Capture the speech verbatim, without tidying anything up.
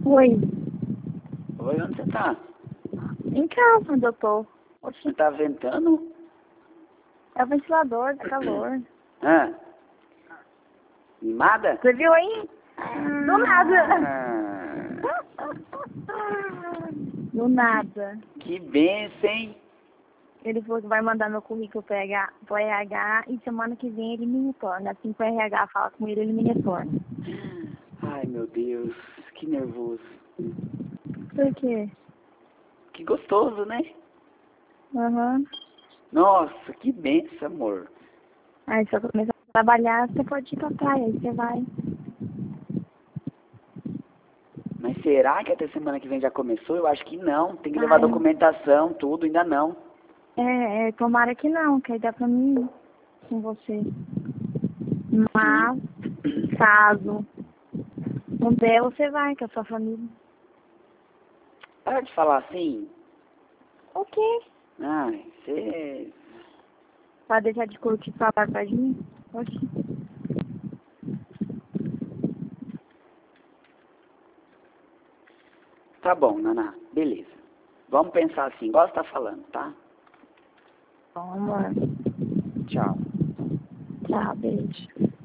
Oi. Oi, onde você tá? Em casa, onde eu tô. Você Oxi, tá ventando? é o ventilador, tá calor. Hã? Animada? Você viu aí? Do nada. Ah, Do nada. que benção, hein? Ele falou que vai mandar meu currículo pro R H, pro R H e semana que vem ele me retorna. Assim que o R H fala com ele, ele me retorna. Ai, meu Deus, que nervoso. Por quê? Que gostoso, né? Aham. Nossa, que benção, amor. Aí se eu começar a trabalhar, você pode ir pra praia, aí você vai. Mas será que até semana que vem já começou? Eu acho que não. Tem que levar Ai. documentação, tudo, ainda não. É, é, tomara que não, que aí dá pra mim ir com você. Mas, caso não der, você vai com a sua família. Para de falar assim. O quê? Ai, você... Pra deixar de curtir falar pra mim? Oxi. Tá bom, Naná. Beleza. Vamos pensar assim, igual você tá falando, tá? Bom, amor. Tchau. Tchau, beijo.